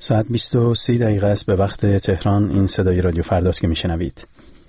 ساعت 20:30 است به وقت تهران. این صدای رادیو فرداست که میشنوید.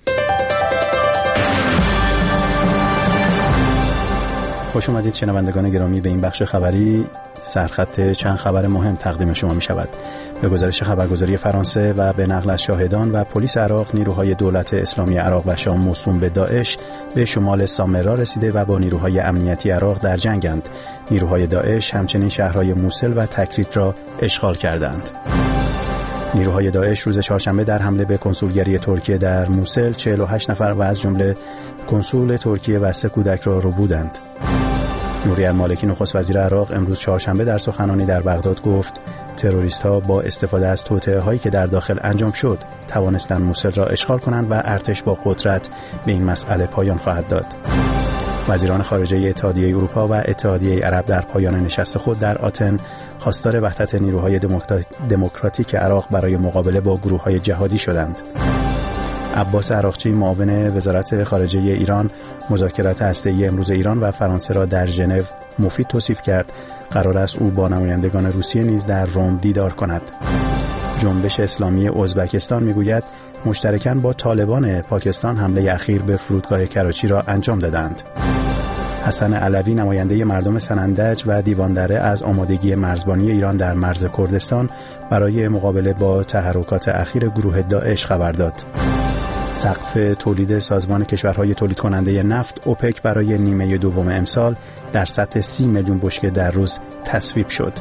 خوش اومدید شنوندگان گرامی به این بخش خبری. سرخط چند خبر مهم تقدیم شما می شود. به گزارش خبرگزاری فرانسه و به نقل از شاهدان و پلیس عراق، نیروهای دولت اسلامی عراق و شام موسوم به داعش به شمال سامرا رسیده و با نیروهای امنیتی عراق در جنگند. نیروهای داعش همچنین شهرهای موصل و تکریت را اشغال کردند. نیروهای داعش روز چهارشنبه در حمله به کنسولگری ترکیه در موصل 48 نفر و از جمله کنسول ترکیه و 3 کودک را ربودند. نوری المالکی نخست وزیر عراق امروز چهارشنبه در سخنرانی در بغداد گفت تروریست‌ها با استفاده از توطئه‌هایی که در داخل انجام شد توانستند موصل را اشغال کنند و ارتش با قدرت به این مسئله پایان خواهد داد. وزیران خارجه اتحادیه اروپا و اتحادیه عرب در پایان نشست خود در آتن خواستار وحدت نیروهای دموکراتیک عراق برای مقابله با گروه‌های جهادی شدند. عباس عراقچی معاون وزارت خارجه ایران مذاکرات هسته‌ای امروز ایران و فرانسه را در ژنو مفید توصیف کرد. قرار است او با نمایندگان روسیه نیز در روم دیدار کند. جنبش اسلامی ازبکستان میگوید مشترکاً با طالبان پاکستان حمله اخیر به فرودگاه کراچی را انجام دادند. حسن علوی نماینده مردم سنندج و دیواندره از آمادگی مرزبانی ایران در مرز کردستان برای مقابله با تحرکات اخیر گروه داعش خبر داد. سقف تولید سازمان کشورهای تولید کننده نفت اوپک برای نیمه دوم امسال در سطح 30 میلیون بشکه در روز تصویب شد.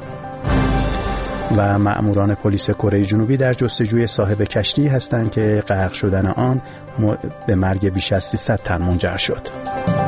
و مأموران پلیس کره جنوبی در جستجوی صاحب کشتی هستند که غرق شدن آن به مرگ بیش از 300 تن منجر شد.